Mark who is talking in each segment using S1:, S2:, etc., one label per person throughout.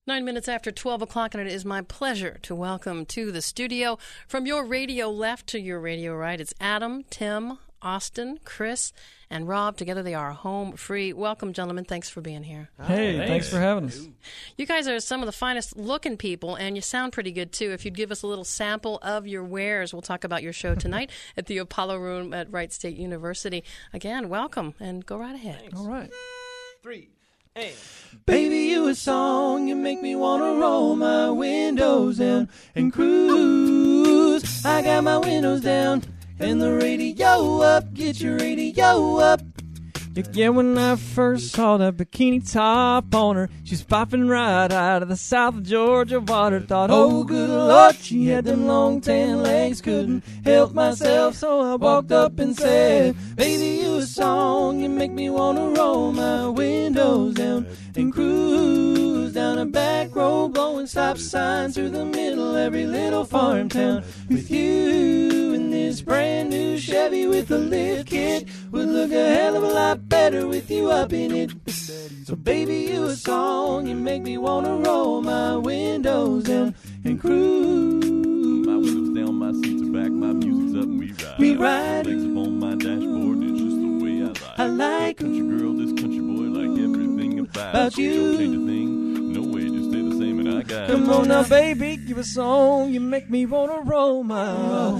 S1: 9 minutes after 12 o'clock, and it is my pleasure to welcome to the studio, from your radio left to your radio right, it's Adam, Tim, Austin, Chris, and Rob. Together they are home free. Welcome, gentlemen. Thanks for being here.
S2: Hey, thanks for having us.
S1: You guys are some of the finest looking people, and you sound pretty good, too. If you'd give us a little sample of your wares, we'll talk about your show tonight at the Apollo Room at Wright State University. Again, welcome, and go right ahead.
S2: Thanks. All right.
S3: 3. Hey.
S4: Baby, you a song, you make me wanna roll my windows down and cruise. I got my windows down and the radio up, get your radio up.
S2: Yeah, when I first saw that bikini top on her, she's popping right out of the South Georgia water. Thought,
S4: oh good Lord, she had them long tan legs, couldn't help myself, so I walked up and said, baby, you a song, you make me wanna roll my windows down and cruise down a back road, blowing stop signs through the middle every little farm town. With you in this brand new Chevy with a lift kit, would look a hell of a lot better with you up in it. So baby, you a song, you make me wanna roll my windows down and cruise.
S5: My windows down, my seats are back, my music's up, and we ride.
S4: We ride.
S5: Legs up on my dashboard, it's just the way I like.
S4: I like
S5: country girl, this country boy, like everything about
S4: you.
S5: Don't change a thing, no way, just stay the same, and I got
S2: come on now, baby, give a song, you make me wanna roll my.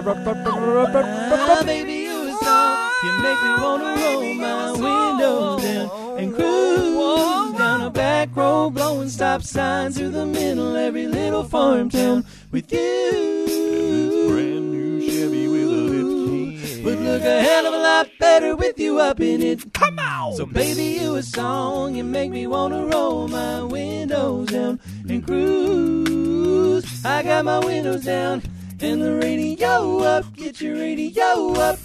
S4: Baby, you a song, you make me wanna roll my windows down and cruise down a back road, blowing stop signs through the middle every little farm town. With you,
S5: and this brand new Chevy with a lift key
S4: would look a hell of a lot better with you up in it.
S3: Come on!
S4: So baby, you a song, you make me wanna roll my windows down and cruise. I got my windows down and the radio up, get your radio up.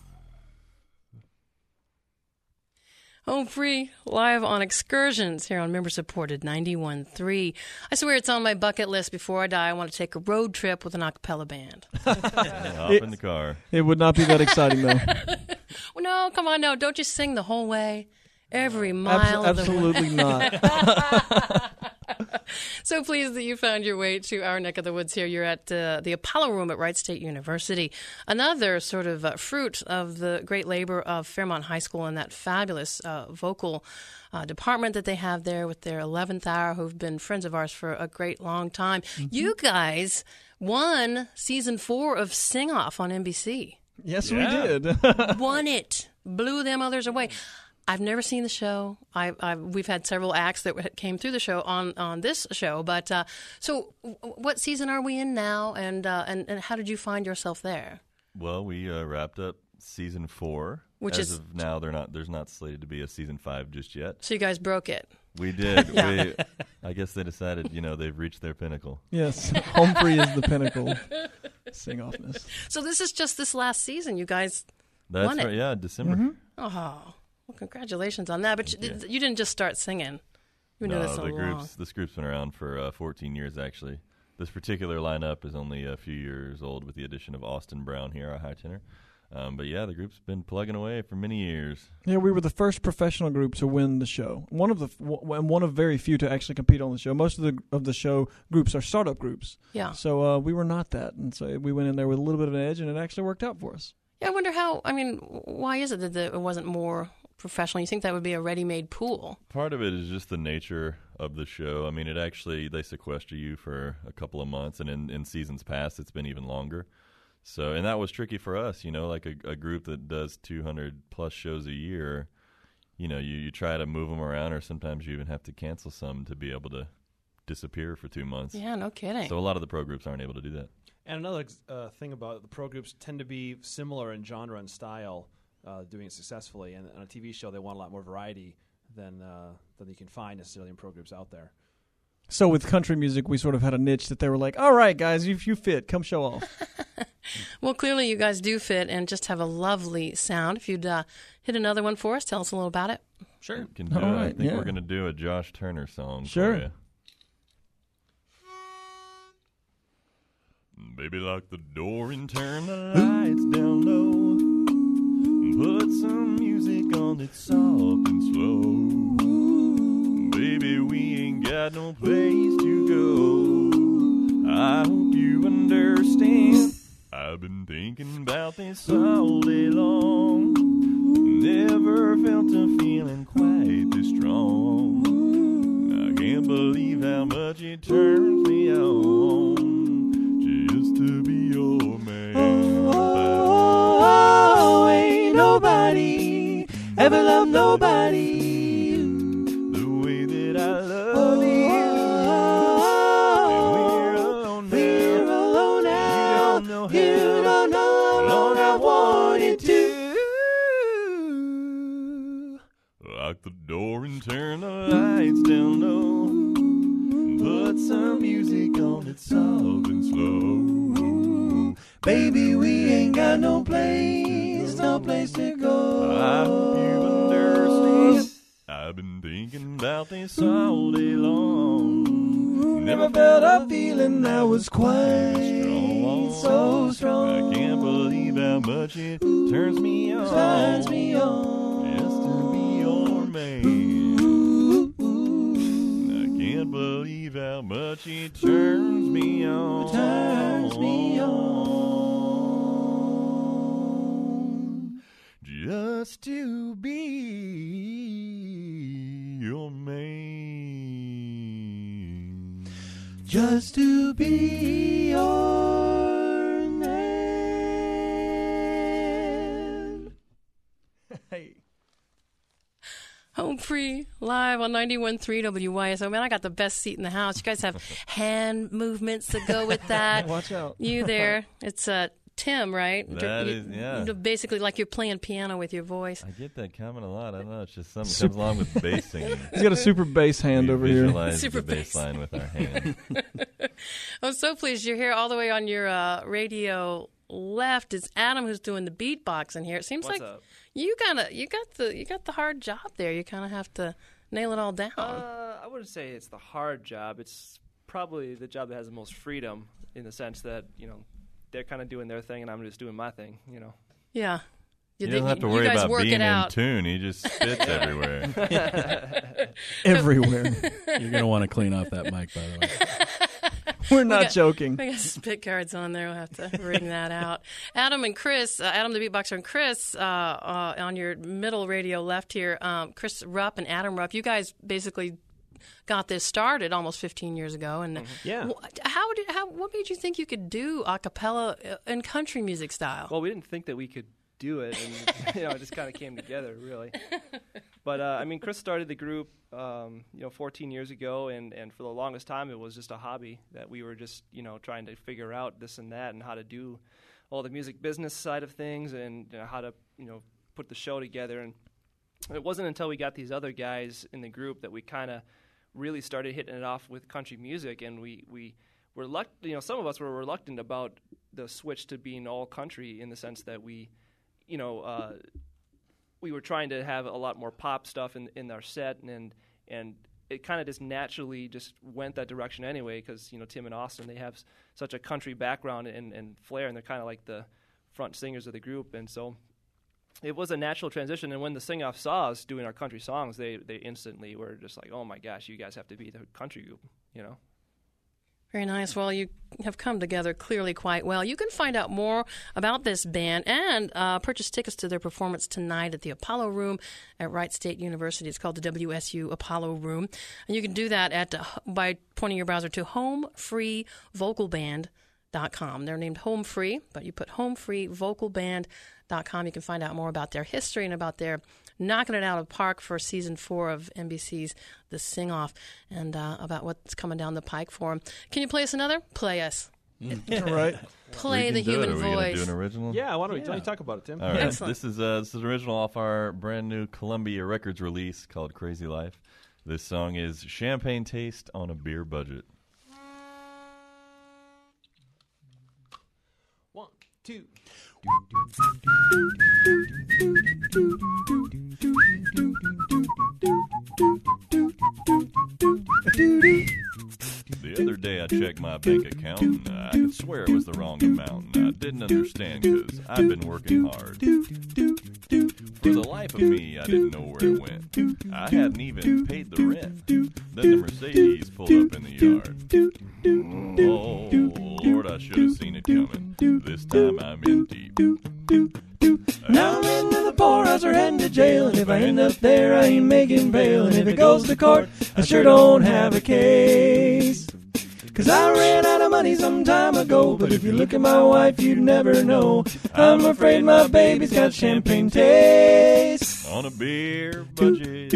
S1: Home free, live on Excursions here on member-supported 91.3. I swear it's on my bucket list. Before I die, I want to take a road trip with an a cappella band.
S5: hop in the car.
S2: It would not be that exciting, though.
S1: Well, no, come on, no. Don't you sing the whole way? Every mile of the way.
S2: Absolutely not.
S1: So pleased that you found your way to our neck of the woods here. You're at the Apollo Room at Wright State University. Another sort of fruit of the great labor of Fairmont High School and that fabulous vocal department that they have there with their 11th hour, who've been friends of ours for a great long time. Mm-hmm. You guys won season 4 of Sing Off on NBC.
S2: Yes, we did.
S1: Won it. Blew them others away. I've never seen the show. We've had several acts that came through the show on this show. But so, what season are we in now? And how did you find yourself there?
S5: Well, we wrapped up season 4.
S1: Which
S5: As
S1: is
S5: of now, there's not slated to be a season 5 just yet.
S1: So you guys broke it.
S5: We did.
S1: Yeah.
S5: I guess they decided, they've reached their pinnacle.
S2: Yes, Home Free is the pinnacle. Sing-offness.
S1: So this is just this last season. You guys
S5: That's
S1: won it.
S5: right. Yeah, December.
S2: Mm-hmm.
S1: Oh, well, congratulations on that. But you didn't just start singing. You've been doing this so long.
S5: This group's been around for 14 years, actually. This particular lineup is only a few years old with the addition of Austin Brown here, our high tenor. But yeah, the group's been plugging away for many years.
S2: Yeah, we were the first professional group to win the show. One of very few to actually compete on the show. Most of the show groups are startup groups.
S1: Yeah.
S2: So we were not that, and so we went in there with a little bit of an edge, and it actually worked out for us.
S1: Yeah, I wonder why is it that it wasn't more professional? You think that would be a ready-made pool?
S5: Part of it is just the nature of the show. I mean, they sequester you for a couple of months, and in seasons past, it's been even longer. So, and that was tricky for us, like a group that does 200-plus shows a year, you try to move them around, or sometimes you even have to cancel some to be able to disappear for 2 months.
S1: Yeah, no kidding.
S5: So a lot of the pro groups aren't able to do that.
S3: And another thing about the pro groups tend to be similar in genre and style, doing it successfully. And on a TV show, they want a lot more variety than you can find necessarily in pro groups out there.
S2: So with country music, we sort of had a niche that they were like, all right, guys, if you fit, come show off.
S1: Well, clearly you guys do fit and just have a lovely sound. If you'd hit another one for us, tell us a little about it.
S3: Sure.
S5: Can do
S2: All
S5: it.
S2: right,
S5: I think
S2: yeah.
S5: we're going to do a Josh Turner song
S2: Sure.
S5: for you. Baby, lock the door and turn the lights down low. Put some music on that's soft and slow. Baby, we ain't got no place to go. I hope you understand. I've been thinking about this all day long. Never felt a feeling quite this strong. I can't believe how much it turns me on just to be your man.
S4: Oh, ain't nobody ever loved nobody
S5: The way that I love you. And we're alone now.
S4: We're alone now.
S5: You don't know how long I wanted to lock the door and turn the lights down low. Put some music on that's soft and slow.
S4: Baby, we ain't got no place to go.
S5: I hope you understand. I've been thinking about this all day long.
S4: Never felt a feeling that was quite
S5: strong.
S4: so strong.
S5: I can't believe how much it turns me on.
S4: Turns me on.
S5: Just to be your man. I can't believe how much it turns me on.
S4: Turns me on.
S5: Just to be your man.
S4: Just to be your man.
S2: Hey.
S1: Home Free live on 91.3 WYSO. Man, I got the best seat in the house. You guys have hand movements that go with that.
S2: Watch out.
S1: You there. It's Tim, right?
S5: That is, yeah.
S1: Basically like you're playing piano with your voice.
S5: I get that comment a lot. I don't know. It's just something that comes along with bass singing.
S2: He's got a super bass hand
S5: We
S2: over here.
S5: visualize
S1: Super
S5: the bass
S1: bass.
S5: line with our hand.
S1: I'm so pleased you're here all the way on your radio left. Is Adam who's doing the beatbox in here. It seems
S6: What's
S1: like
S6: up?
S1: you got the hard job there. You kind of have to nail it all down.
S6: I wouldn't say it's the hard job. It's probably the job that has the most freedom in the sense that, they're kind of doing their thing and I'm just doing my thing,
S1: Yeah.
S5: You don't have to worry
S1: guys
S5: about
S1: work
S5: being
S1: it
S5: in
S1: out.
S5: tune. He just spits everywhere.
S2: Everywhere.
S7: You're going to want to clean off that mic, by the way.
S2: We're not joking.
S1: We got spit cards on there. We'll have to ring that out. Adam and Chris, Adam the beatboxer and Chris on your middle radio left here, Chris Rupp and Adam Rupp, you guys basically got this started almost 15 years ago. And
S3: Yeah.
S1: what made you think you could do a cappella in country music style?
S6: Well, we didn't think that we could do it, and it just kind of came together, really. But Chris started the group, 14 years ago, and for the longest time, it was just a hobby that we were just, trying to figure out this and that, and how to do all the music business side of things, and how to, put the show together. And it wasn't until we got these other guys in the group that we kind of really started hitting it off with country music, and we were some of us were reluctant about the switch to being all country in the sense that we were trying to have a lot more pop stuff in our set, and it kind of just naturally just went that direction anyway, because Tim and Austin, they have such a country background and flair, and they're kind of like the front singers of the group, and so it was a natural transition. And when the Sing-Off saw us doing our country songs, they instantly were just like, oh my gosh, you guys have to be the country group,
S1: Very nice. Well, you have come together clearly quite well. You can find out more about this band and purchase tickets to their performance tonight at the Apollo Room at Wright State University. It's called the WSU Apollo Room. And you can do that by pointing your browser to homefreevocalband.com. They're named Home Free, but you put homefreevocalband.com. You can find out more about their history and about their knocking it out of the park for season 4 of NBC's The Sing-Off, and about what's coming down the pike for them. Can you play us another? Play us.
S2: Right.
S1: Play
S5: We
S1: the
S5: can do it.
S1: human
S5: Are we gonna
S1: voice.
S5: do an original?
S3: Yeah, why don't you talk about it, Tim?
S5: All right.
S1: Excellent.
S5: This is an original off our brand new Columbia Records release called Crazy Life. This song is Champagne Taste on a Beer Budget.
S3: 1, 2.
S5: The The other day I checked my bank account and I could swear it was the wrong amount. And I didn't understand because I've been working hard. For the life of me, I didn't know where it went. I hadn't even paid the rent. Then the Mercedes pulled up in the yard. Oh, Lord, I should have seen it coming. This time I'm in deep.
S4: Now I'm into the poorhouse or heading to jail, and if I end up there, I ain't making bail. And if it goes to court, I sure don't have a case. 'Cause I ran out of money some time ago, but if you look at my wife, you'd never know. I'm afraid my baby's got champagne taste.
S5: On a beer budget.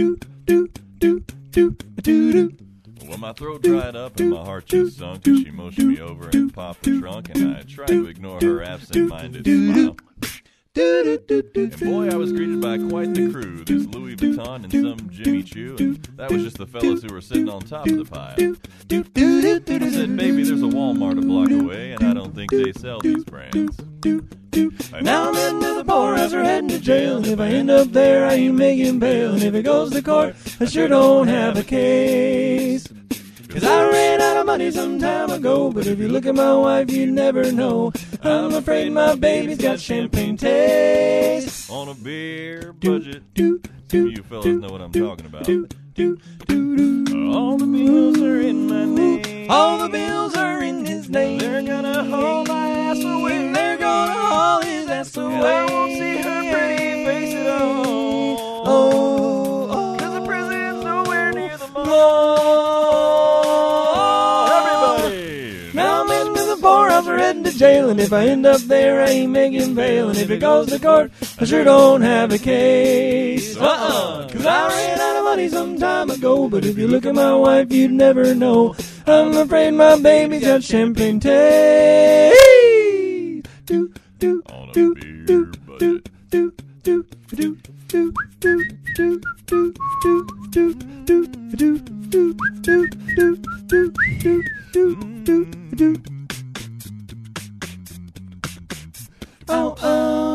S5: Well, my throat dried up and my heart just sunk as she motioned me over and popped the trunk, and I tried to ignore her absent-minded smile. And boy, I was greeted by quite the crew. This Louis Vuitton and some Jimmy Choo, and that was just the fellas who were sitting on top of the pile. I said, baby, there's a Walmart a block away, and I don't think they sell these brands.
S4: Now I'm into the poorhouse or heading to jail, and if I end up there, I ain't making bail. And if it goes to court, I sure don't have a case. 'Cause I ran out of money some time ago, but if you look at my wife, you'd never know. I'm afraid my baby's got champagne taste.
S5: On a beer budget. Some of you fellas know what I'm talking about.
S4: All the bills are in my name. All the bills are in his name.
S3: They're gonna haul my ass away.
S4: They're gonna haul his ass away.
S3: And I won't see her pretty face at all.
S4: Oh,
S3: 'Cause the prison's nowhere near the mall.
S4: now I'm into the poorhouse or heading to jail, and if I end up there, I ain't making bail. And if it goes to court, I sure don't have a case. 'Cause I ran out of money some time ago, but if you look at my wife, you'd never know. I'm afraid my baby's got champagne taste.
S5: On a beer budget.
S4: Oh, oh.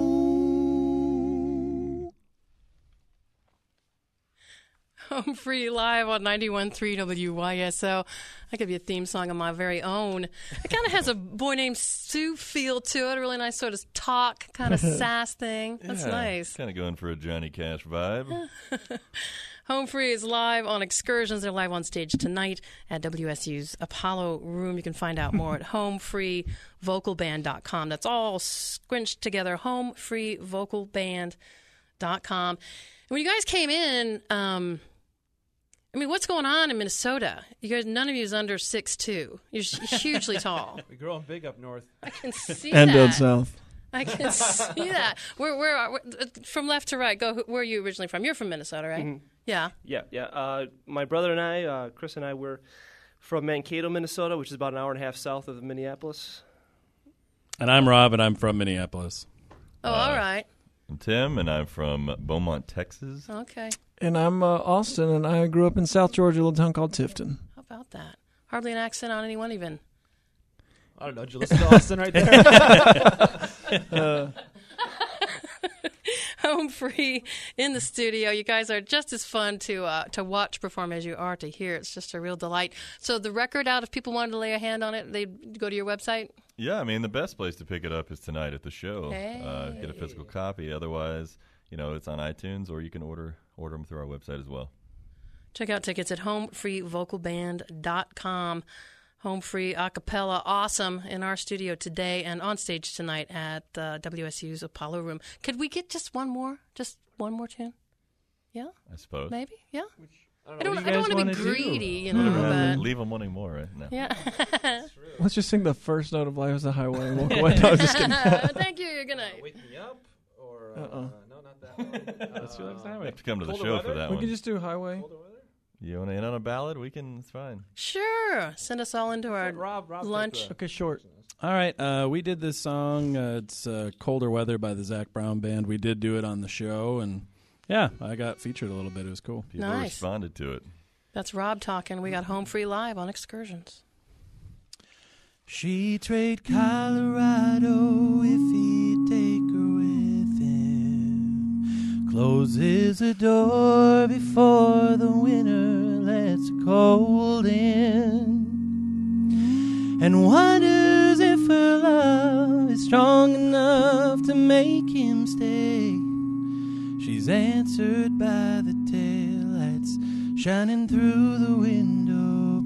S1: Home Free live on 91.3 WYSO. That could be a theme song of my very own. It kind of has a Boy Named Sue feel to it. A really nice sort of talk, kind of sass thing. That's nice.
S5: Kind of going for a Johnny Cash vibe.
S1: Home Free is live on Excursions. They're live on stage tonight at WSU's Apollo Room. You can find out more at homefreevocalband.com. That's all squinched together, homefreevocalband.com. And when you guys came in, I mean, what's going on in Minnesota? You guys, none of you is under 6'2". You're hugely tall.
S3: We're growing big up north.
S1: I can see
S2: And
S1: that.
S2: down south.
S1: I can see that. Where from left to right? Go. Where are you originally from? You're from Minnesota, right?
S6: Mm-hmm.
S1: Yeah.
S6: Yeah. My brother and I, Chris and I, were from Mankato, Minnesota, which is about an hour and a half south of Minneapolis.
S7: And I'm Rob, and I'm from Minneapolis.
S1: Oh, all right.
S5: I'm Tim, and I'm from Beaumont, Texas.
S1: Okay.
S2: And I'm Austin, and I grew up in South Georgia, a little town called Tifton.
S1: How about that? Hardly an accent on anyone even.
S3: I don't know. Did you listen to Austin right there?
S1: Home Free in the studio. You guys are just as fun to watch perform as you are to hear. It's just a real delight. So the record out, if people wanted to lay a hand on it, they'd go to your website?
S5: Yeah, I mean, the best place to pick it up is tonight at the show.
S1: Hey.
S5: Get a physical copy. Otherwise, it's on iTunes, or you can order them through our website as well.
S1: Check out tickets at homefreevocalband.com. Home Free a cappella, awesome, in our studio today and on stage tonight at WSU's Apollo Room. Could we get just one more tune? Yeah?
S5: I suppose.
S1: Maybe? Yeah?
S3: I
S1: I don't want to be greedy, but...
S5: Leave them wanting more, right? No.
S1: Yeah.
S2: Let's just sing the first note of Life is a Highway and walk away. No, just kidding.
S1: Thank you. Good night.
S3: Wake me up, or
S2: Uh-uh.
S3: No, not that one.
S2: Let's do Life is a
S5: You
S2: Highway.
S5: have to come to the
S3: Colder
S5: show
S3: weather?
S5: for that
S2: We
S5: one.
S2: can just do Highway.
S3: Colder weather?
S5: You want to in on a ballad? It's fine.
S1: Sure. Send us all into our
S3: Rob,
S1: lunch.
S3: take the-
S2: Okay, short.
S7: All right, we did this song. It's Colder Weather by the Zach Brown Band. We did do it on the show, and yeah, I got featured a little bit. It was cool.
S5: People
S1: Nice.
S5: responded to it.
S1: That's Rob talking. We got Home Free live on Excursions.
S4: She'd trade Colorado if he'd take her with him. Closes the door before the winter lets the cold in. and wonders if her love is strong enough to make him stay. She's answered by the taillights shining through the window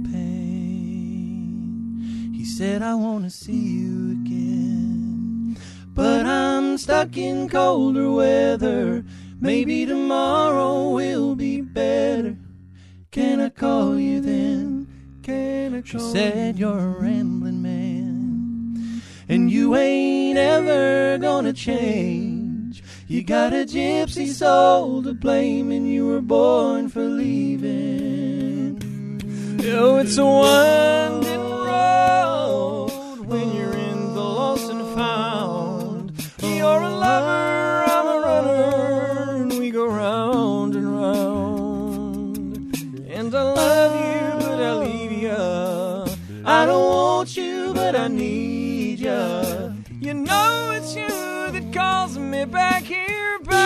S4: pane. He said, I want to see you again, but I'm stuck in colder weather. Maybe tomorrow will be better. Can I call you then? Can I call you? She said, you're a rambling man, and you ain't ever gonna change. You got a gypsy soul to blame, and you were born for leaving. Oh, it's a winding road when you're in the lost and found. You're a lover, I'm a runner, and we go round and round. And I love you, but I leave you. I don't want you, but I need you. You know it's you that calls me back here, baby.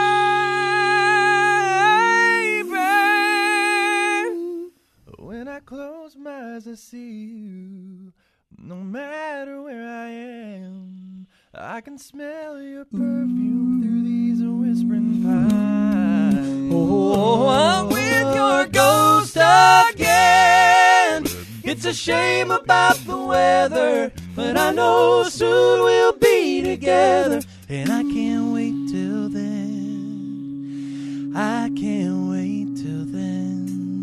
S4: When I close my eyes, I see you. No matter where I am, I can smell your perfume through these whispering pines. Oh, I'm with your ghost again. It's a shame about the weather, but I know soon we'll be together. And I can't wait till then. I can't wait till then.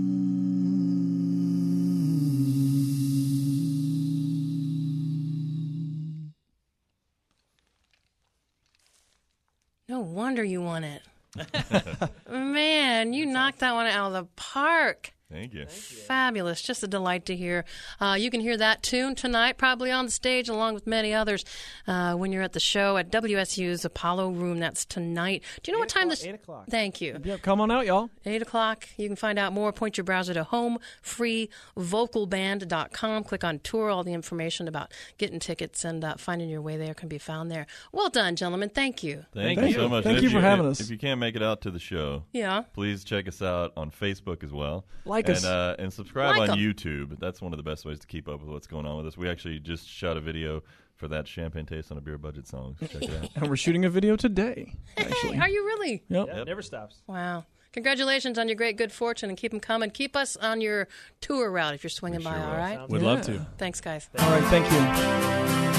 S1: No wonder you won it. Man, you knocked that one out of the park.
S5: Thank you.
S1: Fabulous. Just a delight to hear. You can hear that tune tonight, probably on the stage, along with many others, when you're at the show at WSU's Apollo Room. That's tonight. Do you know what time this...
S3: 8 o'clock.
S1: Thank you.
S2: Yep, come on out, y'all.
S1: 8 o'clock. You can find out more. Point your browser to homefreevocalband.com. Click on tour. All the information about getting tickets and finding your way there can be found there. Well done, gentlemen. Thank you.
S5: Thank you so much.
S2: Thank
S5: And
S2: you
S5: if
S2: for having us.
S5: If you can't make it out to the show,
S1: Yeah.
S5: please check us out on Facebook as well.
S2: Like us.
S5: And subscribe
S1: Like
S5: on
S1: 'em.
S5: YouTube. That's one of the best ways to keep up with what's going on with us. We actually just shot a video for that Champagne Taste on a Beer Budget song. So check it out.
S2: And we're shooting a video today, actually.
S1: Are you really?
S2: Yep.
S3: Yeah, it never stops.
S1: Wow. Congratulations on your great good fortune, and keep them coming. Keep us on your tour route if you're swinging
S5: We
S1: by,
S5: sure
S1: all
S5: will.
S1: right?
S7: Would love to.
S1: Thanks, guys.
S2: All right, thank you.